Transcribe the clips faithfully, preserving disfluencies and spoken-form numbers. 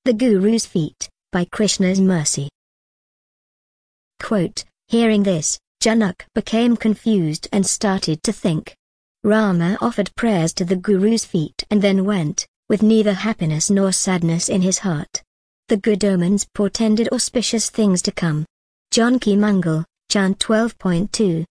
The Guru's Feet, by Krishna's Mercy. Quote, hearing this, Janak became confused and started to think. Rama offered prayers to the Guru's feet and then went, with neither happiness nor sadness in his heart. The good omens portended auspicious things to come. Janki Mangal, chant twelve point two.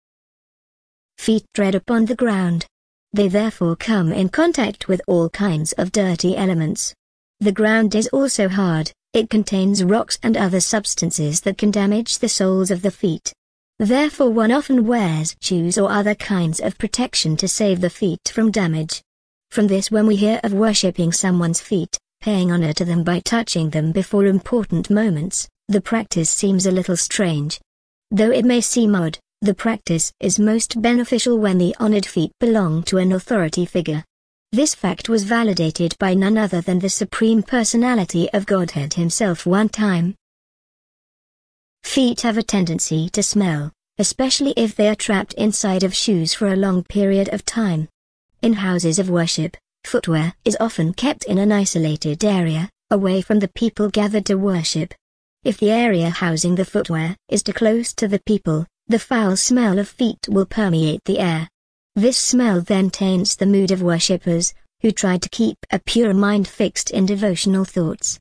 Feet tread upon the ground. They therefore come in contact with all kinds of dirty elements. The ground is also hard, it contains rocks and other substances that can damage the soles of the feet. Therefore one often wears shoes or other kinds of protection to save the feet from damage. From this, when we hear of worshipping someone's feet, paying honor to them by touching them before important moments, the practice seems a little strange. Though it may seem odd, the practice is most beneficial when the honored feet belong to an authority figure. This fact was validated by none other than the Supreme Personality of Godhead himself one time. Feet have a tendency to smell, especially if they are trapped inside of shoes for a long period of time. In houses of worship, footwear is often kept in an isolated area, away from the people gathered to worship. If the area housing the footwear is too close to the people, the foul smell of feet will permeate the air. This smell then taints the mood of worshippers, who try to keep a pure mind fixed in devotional thoughts.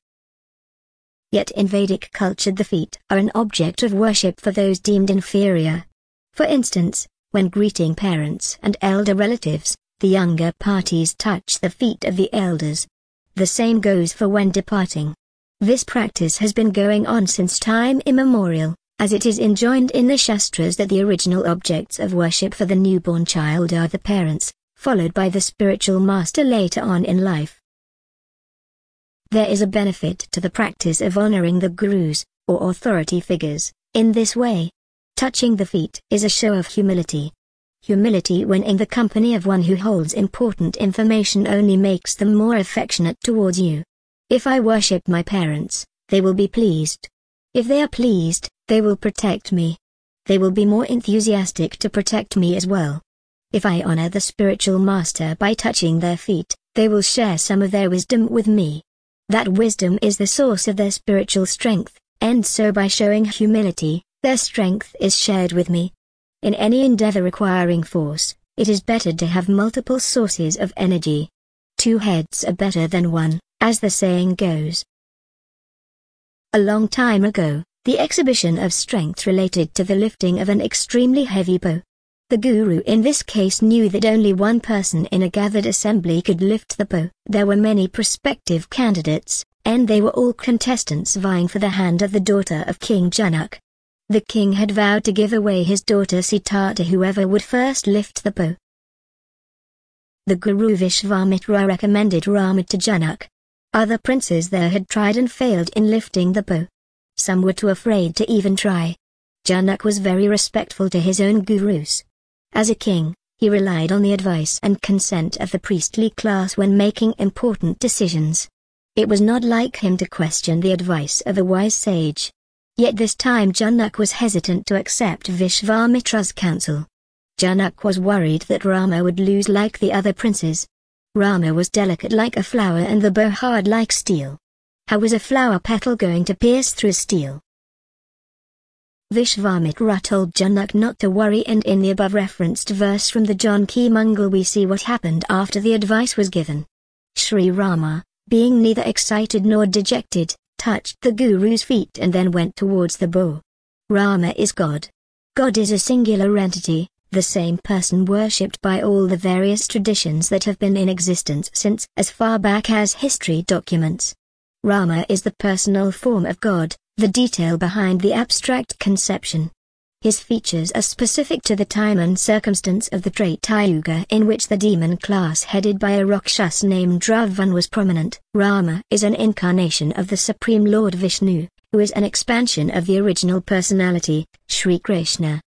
Yet in Vedic culture the feet are an object of worship for those deemed inferior. For instance, when greeting parents and elder relatives, the younger parties touch the feet of the elders. The same goes for when departing. This practice has been going on since time immemorial, as it is enjoined in the Shastras that the original objects of worship for the newborn child are the parents, followed by the spiritual master later on in life. There is a benefit to the practice of honoring the gurus, or authority figures, in this way. Touching the feet is a show of humility. Humility when in the company of one who holds important information only makes them more affectionate towards you. If I worship my parents, they will be pleased. If they are pleased, they will protect me. They will be more enthusiastic to protect me as well. If I honor the spiritual master by touching their feet, they will share some of their wisdom with me. That wisdom is the source of their spiritual strength, and so by showing humility, their strength is shared with me. In any endeavor requiring force, it is better to have multiple sources of energy. Two heads are better than one, as the saying goes. A long time ago, the exhibition of strength related to the lifting of an extremely heavy bow. The guru in this case knew that only one person in a gathered assembly could lift the bow. There were many prospective candidates, and they were all contestants vying for the hand of the daughter of King Janak. The king had vowed to give away his daughter Sita to whoever would first lift the bow. The Guru Vishvamitra recommended Rama to Janak. Other princes there had tried and failed in lifting the bow. Some were too afraid to even try. Janak was very respectful to his own gurus. As a king, he relied on the advice and consent of the priestly class when making important decisions. It was not like him to question the advice of a wise sage. Yet this time Janak was hesitant to accept Vishvamitra's counsel. Janak was worried that Rama would lose like the other princes. Rama was delicate like a flower and the bow hard like steel. How was a flower petal going to pierce through steel? Vishvamitra told Janak not to worry, and in the above referenced verse from the Janki Mangal we see what happened after the advice was given. Sri Rama, being neither excited nor dejected, touched the Guru's feet and then went towards the bow. Rama is God. God is a singular entity, the same person worshipped by all the various traditions that have been in existence since as far back as history documents. Rama is the personal form of God, the detail behind the abstract conception. His features are specific to the time and circumstance of the Treta Yuga in which the demon class headed by a Rakshas named Ravan was prominent. Rama is an incarnation of the Supreme Lord Vishnu, who is an expansion of the original personality, Sri Krishna.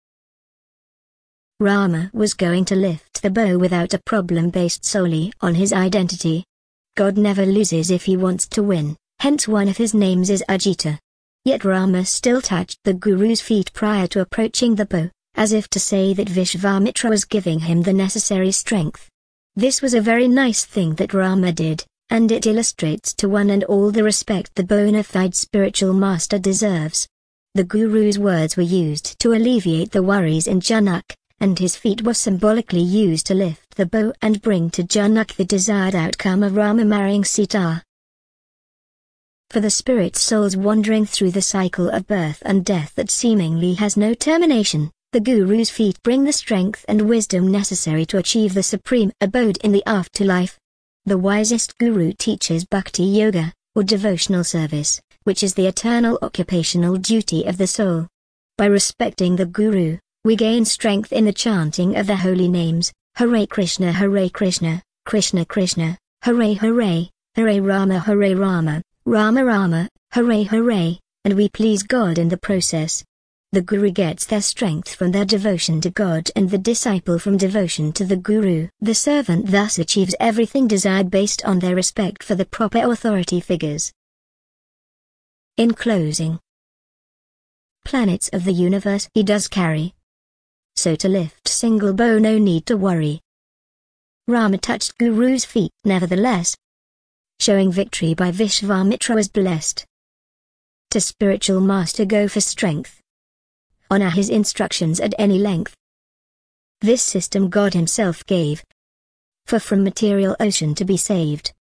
Rama was going to lift the bow without a problem based solely on his identity. God never loses if he wants to win, hence one of his names is Ajita. Yet Rama still touched the Guru's feet prior to approaching the bow, as if to say that Vishvamitra was giving him the necessary strength. This was a very nice thing that Rama did, and it illustrates to one and all the respect the bona fide spiritual master deserves. The Guru's words were used to alleviate the worries in Janak, and his feet were symbolically used to lift the bow and bring to Janak the desired outcome of Rama marrying Sita. For the spirit souls wandering through the cycle of birth and death that seemingly has no termination, the Guru's feet bring the strength and wisdom necessary to achieve the supreme abode in the afterlife. The wisest Guru teaches Bhakti Yoga, or devotional service, which is the eternal occupational duty of the soul. By respecting the Guru, we gain strength in the chanting of the holy names, Hare Krishna Hare Krishna, Krishna Krishna, Hare Hare, Hare Rama Hare Rama, Rama Rama, Hare Hare, and we please God in the process. The Guru gets their strength from their devotion to God and the disciple from devotion to the Guru. The servant thus achieves everything desired based on their respect for the proper authority figures. In closing, planets of the universe he does carry. So to lift single bow no need to worry. Rama touched Guru's feet nevertheless, showing victory by Vishvamitra was blessed. To spiritual master go for strength. Honor his instructions at any length. This system God himself gave, for from material ocean to be saved.